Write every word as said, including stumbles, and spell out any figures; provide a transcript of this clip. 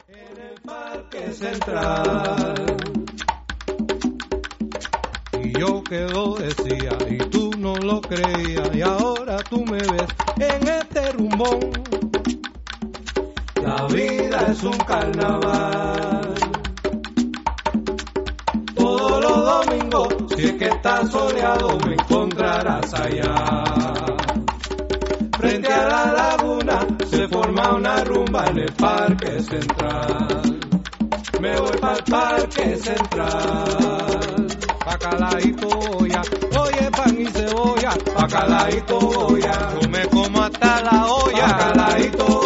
En el Parque Central. Y yo que lo decía y tú no lo creías, y ahora tú me ves en este rumbón. La vida es un carnaval. Todos los domingos, si es que está soleado, me encontrarás allá. Frente a la laguna se forma una rumba en el Parque Central. Me voy para el Parque Central. Bacalaíto olla, oye pan y cebolla. Bacalaíto olla, yo me como hasta la olla. Bacalaíto